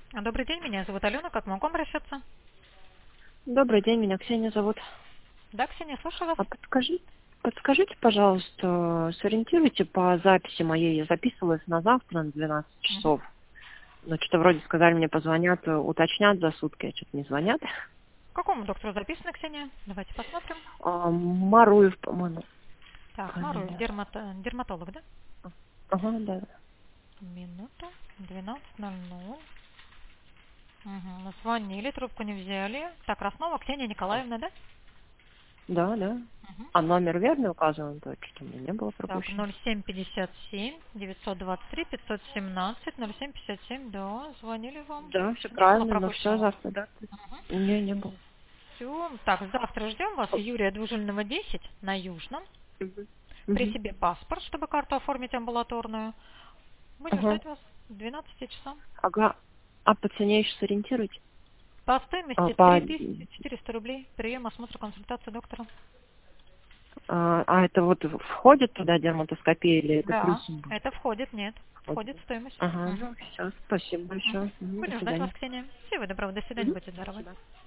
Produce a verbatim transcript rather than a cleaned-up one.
Добрый день, меня зовут Алена. Как могу обращаться? Добрый день, меня Ксения зовут. Да, Ксения, слушаю вас. А подскажи, подскажите, пожалуйста, сориентируйте по записи моей. Я записывалась на завтра на двенадцать Мгм. часов. Но что-то вроде сказали, мне позвонят, э, уточнят за сутки, а что-то не звонят. К какому доктору записано, Ксения? Давайте посмотрим. А, Маруев, по-моему, Так, Маруев, фамилия. дермато- дерматолог, да? Ага, да. Минуту. двенадцать ноль ноль. Угу. Звонили, трубку не взяли. Так, Краснова Ксения Николаевна, да? Да, да. Угу. А номер верный указан, то что-то у меня не было Так, пропущено. ноль семь пятьдесят семь девятьсот двадцать три пятьсот семнадцать ноль семь пятьдесят семь, да, звонили вам. Да, все Не было правильно, но все пропущенного. завтра, да? Угу. Не, не было. Все. Так, завтра ждем вас, Юрия Двужильного, десять, на Южном. Мгм. При Мгм. себе паспорт, чтобы карту оформить амбулаторную. Будем Ага. ждать вас к двенадцати часам. Ага. А по цене еще сориентируйте? По А, стоимости по три тысячи четыреста рублей. Прием, осмотр, консультация доктора. А, а это вот входит туда дерматоскопия или это Да, плюсом будет? это входит, нет. Вот. Входит в стоимость. Ага, Мгм. ну все, спасибо Мгм. большое. Мгм, до Будем ждать вас, свидания. Ксения. Всего доброго, до свидания, Мгм. будьте здоровы. Спасибо.